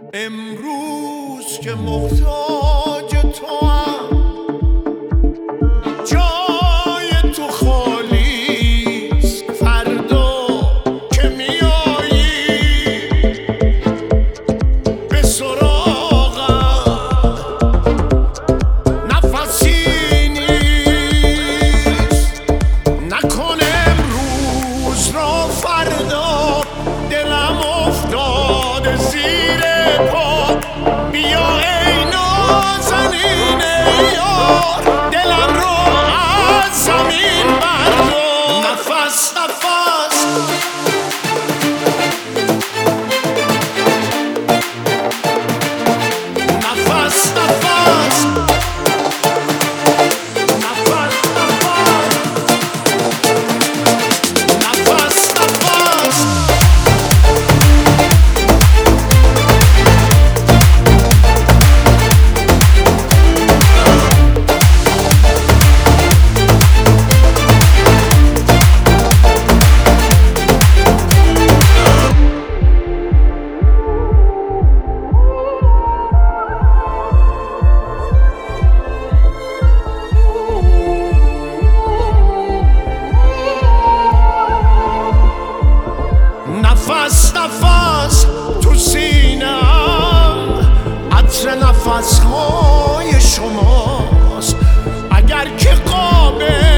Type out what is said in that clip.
امروز که محتاج توام، جای تو خالیست. فردا که میایی به سراغم، نفسی نیست. نکن امروز را فردا، دلم افتاده زیر پا. بیا ای نازنین یار، دلم رو از زمین بردار. نفس نفس نفس نفس نفس نفس تو سینه‌ام، عطر نفس‌های شماست. اگر که قابل